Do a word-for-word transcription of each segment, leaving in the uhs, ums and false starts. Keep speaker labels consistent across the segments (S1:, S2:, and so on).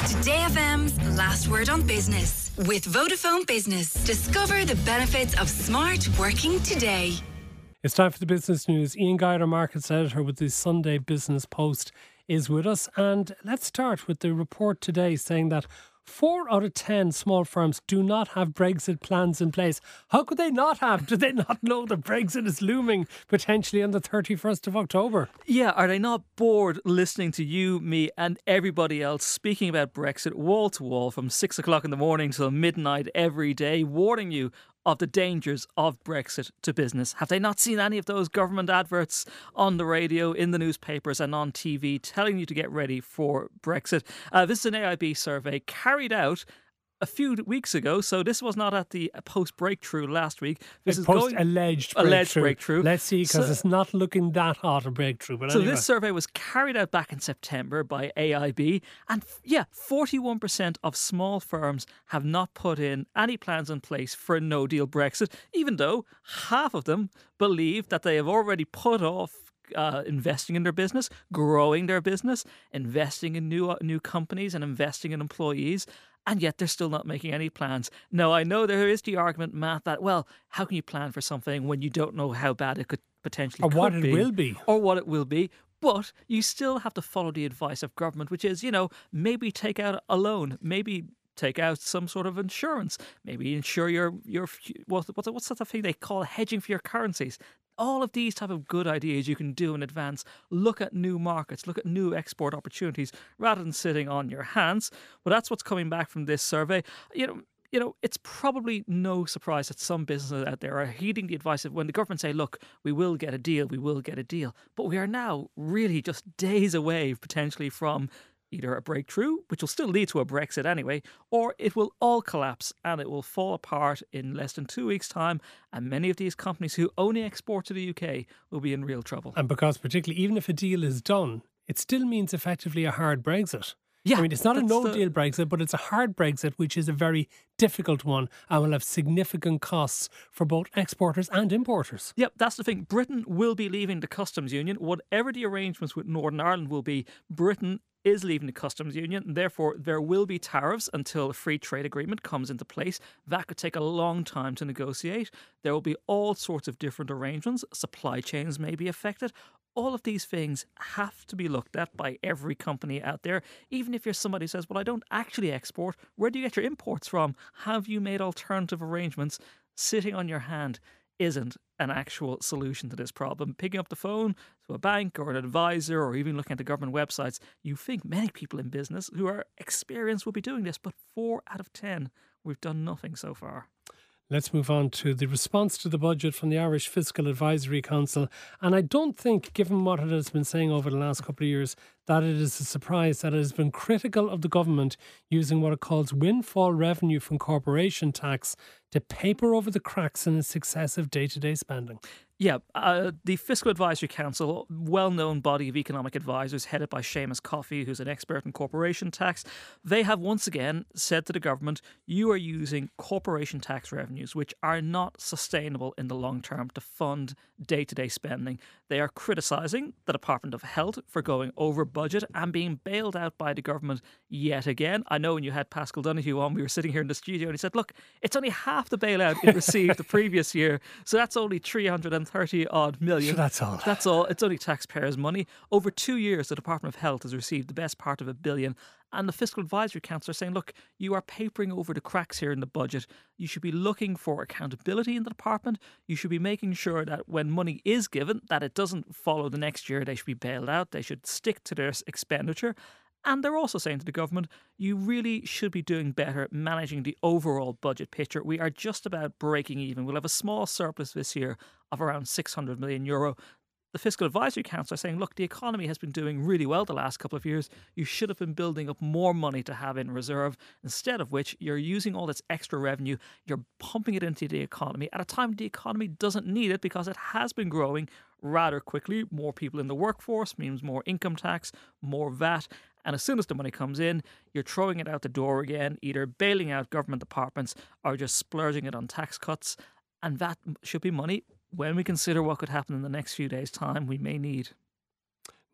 S1: Today F M's Last Word on Business with Vodafone Business. Discover the benefits of smart working today.
S2: It's time for the business news. Ian Guider, markets editor with the Sunday Business Post, is with us. And let's start with the report today saying that four out of ten small firms do not have Brexit plans in place. How could they not have? Do they not know that Brexit is looming potentially on the thirty-first of October?
S3: Yeah, are they not bored listening to you, me and everybody else speaking about Brexit wall to wall from six o'clock in the morning till midnight every day, warning you of the dangers of Brexit to business? Have they not seen any of those government adverts on the radio, in the newspapers and on T V telling you to get ready for Brexit? Uh, this is an A I B survey carried out a few weeks ago, so this was not at the post-breakthrough last week. This
S2: a
S3: is
S2: post-alleged breakthrough.
S3: Alleged breakthrough.
S2: Let's see, because so, it's not looking that hot a breakthrough. But
S3: so
S2: anyway.
S3: This survey was carried out back in September by A I B, and yeah, forty-one percent of small firms have not put in any plans in place for a no-deal Brexit, even though half of them believe that they have already put off Uh, investing in their business, growing their business, investing in new uh, new companies and investing in employees, and yet they're still not making any plans. Now, I know there is the argument, Matt, that, well, how can you plan for something when you don't know how bad it could potentially
S2: or
S3: could
S2: what it
S3: be,
S2: will be.
S3: Or what it will be. But you still have to follow the advice of government, which is, you know, maybe take out a loan, maybe take out some sort of insurance, maybe insure your, your what's, what's that thing they call hedging for your currencies. All of these type of good ideas you can do in advance. Look at new markets, look at new export opportunities rather than sitting on your hands. Well, that's what's coming back from this survey. You know, you know, it's probably no surprise that some businesses out there are heeding the advice of when the government say, look, we will get a deal, we will get a deal. But we are now really just days away potentially from either a breakthrough, which will still lead to a Brexit anyway, or it will all collapse and it will fall apart in less than two weeks' time, and many of these companies who only export to the U K will be in real trouble.
S2: And because particularly, even if a deal is done, it still means effectively a hard Brexit.
S3: Yeah,
S2: I mean, it's not a no-deal Brexit, but it's a hard Brexit, which is a very difficult one and will have significant costs for both exporters and importers.
S3: Yep, that's the thing. Britain will be leaving the customs union. Whatever the arrangements with Northern Ireland will be, Britain is leaving the customs union, and therefore there will be tariffs until a free trade agreement comes into place. That could take a long time to negotiate. There will be all sorts of different arrangements. Supply chains may be affected. All of these things have to be looked at by every company out there. Even if you're somebody who says, well, I don't actually export, where do you get your imports from? Have you made alternative arrangements? Sitting on your hand isn't an actual solution to this problem. Picking up the phone to a bank or an advisor or even looking at the government websites, you think many people in business who are experienced will be doing this, but four out of ten, we've done nothing so far.
S2: Let's move on to the response to the budget from the Irish Fiscal Advisory Council. And I don't think, given what it has been saying over the last couple of years, that it is a surprise that it has been critical of the government using what it calls windfall revenue from corporation tax to paper over the cracks in its excessive day-to-day spending.
S3: Yeah, uh, the Fiscal Advisory Council, well-known body of economic advisors headed by Seamus Coffey, who's an expert in corporation tax, they have once again said to the government, you are using corporation tax revenues which are not sustainable in the long term to fund day-to-day spending. They are criticising the Department of Health for going over budget and being bailed out by the government yet again. I know when you had Pascal Donoghue on, we were sitting here in the studio and he said, look, it's only half the bailout it received the previous year, so that's only three hundred thirty odd million.
S2: Sure, that's all.
S3: That's all. It's only taxpayers' money. Over two years, the Department of Health has received the best part of a billion. And the Fiscal Advisory Council are saying, look, you are papering over the cracks here in the budget. You should be looking for accountability in the department. You should be making sure that when money is given, that it doesn't follow the next year. They should be bailed out. They should stick to their expenditure. And they're also saying to the government, you really should be doing better managing the overall budget picture. We are just about breaking even. We'll have a small surplus this year of around six hundred million euro. The Fiscal Advisory Council are saying, look, the economy has been doing really well the last couple of years. You should have been building up more money to have in reserve, instead of which you're using all this extra revenue, you're pumping it into the economy at a time the economy doesn't need it because it has been growing rather quickly. More people in the workforce means more income tax, more V A T. And as soon as the money comes in, you're throwing it out the door again, either bailing out government departments or just splurging it on tax cuts. And that should be money when we consider what could happen in the next few days' time we may need.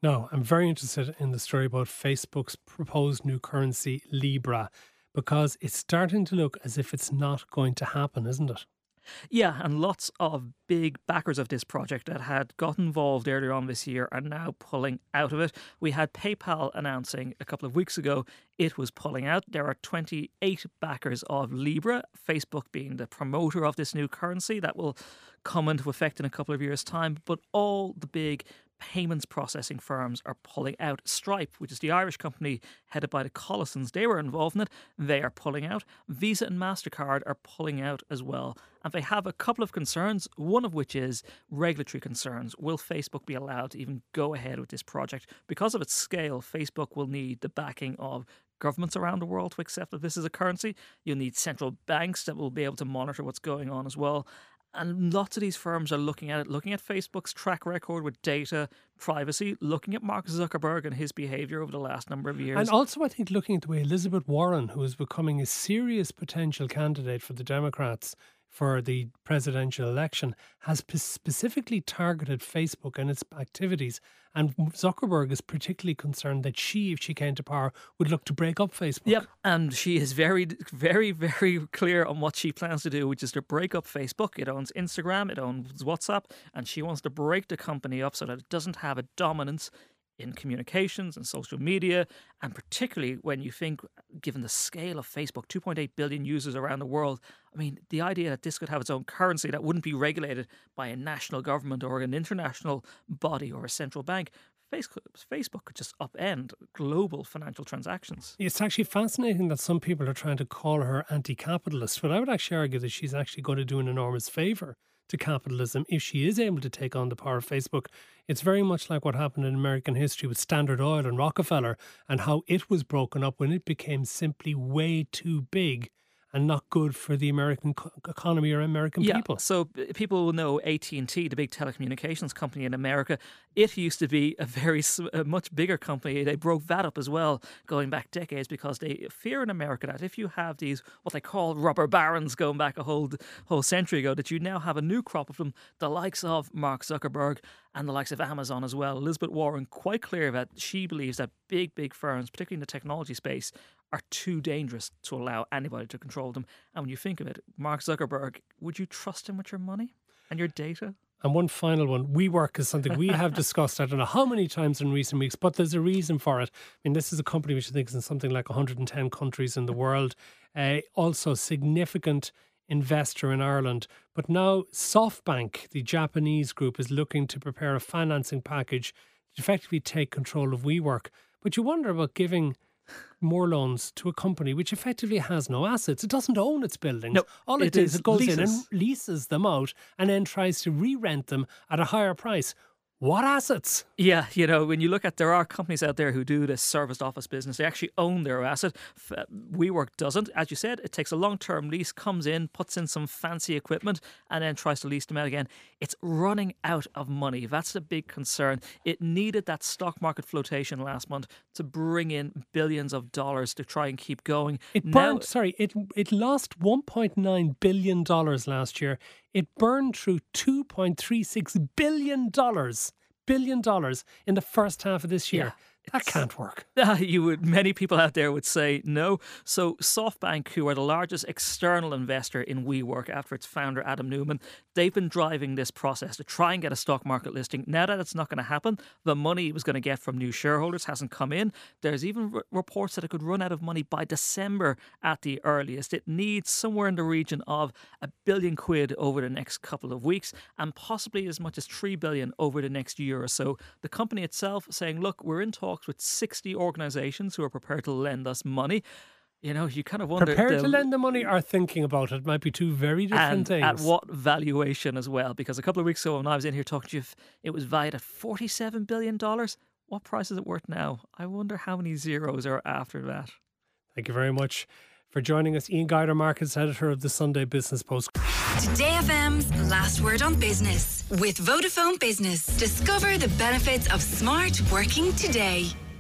S2: No, I'm very interested in the story about Facebook's proposed new currency, Libra, because it's starting to look as if it's not going to happen, isn't it?
S3: Yeah, and lots of big backers of this project that had got involved earlier on this year are now pulling out of it. We had PayPal announcing a couple of weeks ago it was pulling out. There are twenty-eight backers of Libra, Facebook being the promoter of this new currency that will come into effect in a couple of years' time. But all the big payments processing firms are pulling out. Stripe, which is the Irish company headed by the Collisons, they were involved in it. They are pulling out. Visa and MasterCard are pulling out as well. And they have a couple of concerns, one of which is regulatory concerns. Will Facebook be allowed to even go ahead with this project? Because of its scale, Facebook will need the backing of governments around the world to accept that this is a currency. You'll need central banks that will be able to monitor what's going on as well. And lots of these firms are looking at it, looking at Facebook's track record with data, privacy, looking at Mark Zuckerberg and his behaviour over the last number of years.
S2: And also, I think, looking at the way Elizabeth Warren, who is becoming a serious potential candidate for the Democrats for the presidential election, has p- specifically targeted Facebook and its activities. And Zuckerberg is particularly concerned that she, if she came to power, would look to break up Facebook.
S3: Yep, and she is very, very, very clear on what she plans to do, which is to break up Facebook. It owns Instagram, it owns WhatsApp, and she wants to break the company up so that it doesn't have a dominance in communications and social media, and particularly when you think, given the scale of Facebook, two point eight billion users around the world, I mean, the idea that this could have its own currency that wouldn't be regulated by a national government or an international body or a central bank, Facebook could just upend global financial transactions.
S2: It's actually fascinating that some people are trying to call her anti-capitalist, but I would actually argue that she's actually going to do an enormous favour to capitalism if she is able to take on the power of Facebook. It's very much like what happened in American history with Standard Oil and Rockefeller, and how it was broken up when it became simply way too big and not good for the American co- economy or American
S3: yeah,
S2: people.
S3: So people will know A T and T, the big telecommunications company in America. It used to be a very a much bigger company. They broke that up as well, going back decades, because they fear in America that if you have these, what they call rubber barons going back a whole, whole century ago, that you now have a new crop of them, the likes of Mark Zuckerberg and the likes of Amazon as well. Elizabeth Warren, quite clear that she believes that big, big firms, particularly in the technology space, are too dangerous to allow anybody to control them. And when you think of it, Mark Zuckerberg, would you trust him with your money and your data?
S2: And one final one, WeWork is something we have discussed, I don't know how many times in recent weeks, but there's a reason for it. I mean, this is a company which I think is in something like one hundred ten countries in the world. Uh, also significant investor in Ireland. But now SoftBank, the Japanese group, is looking to prepare a financing package to effectively take control of WeWork. But you wonder about giving more loans to a company which effectively has no assets. It doesn't own its buildings.
S3: No,
S2: All it,
S3: it
S2: is,
S3: is
S2: it goes
S3: leases.
S2: in and leases them out and then tries to re-rent them at a higher price. What assets?
S3: Yeah, you know, when you look at, there are companies out there who do this serviced office business. They actually own their asset. F- WeWork doesn't. As you said, it takes a long-term lease, comes in, puts in some fancy equipment, and then tries to lease them out again. It's running out of money. That's the big concern. It needed that stock market flotation last month to bring in billions of dollars to try and keep going.
S2: It
S3: Now-
S2: burned, sorry, it it lost one point nine billion dollars last year. It burned through two point three six billion dollars, billion dollars in the first half of this year. That
S3: it's-
S2: can't work.
S3: Uh, you would, many people out there would say no. So SoftBank, who are the largest external investor in WeWork after its founder Adam Newman, they've been driving this process to try and get a stock market listing. Now that it's not going to happen, the money it was going to get from new shareholders hasn't come in. There's even r- reports that it could run out of money by December at the earliest. It needs somewhere in the region of a billion quid over the next couple of weeks, and possibly as much as three billion over the next year or so. The company itself saying, look, we're in talks with sixty organisations who are prepared to lend us money. You know, you kind of wonder...
S2: Prepared
S3: the-
S2: to lend the money or thinking about it might be two very different
S3: and
S2: things.
S3: at what valuation as well? Because a couple of weeks ago when I was in here talking to you, it was valued at forty-seven billion dollars. What price is it worth now? I wonder how many zeros are after that.
S2: Thank you very much for joining us. Ian Guider, markets editor of the Sunday Business Post.
S1: Today F M's Last Word on Business with Vodafone Business. Discover the benefits of smart working today.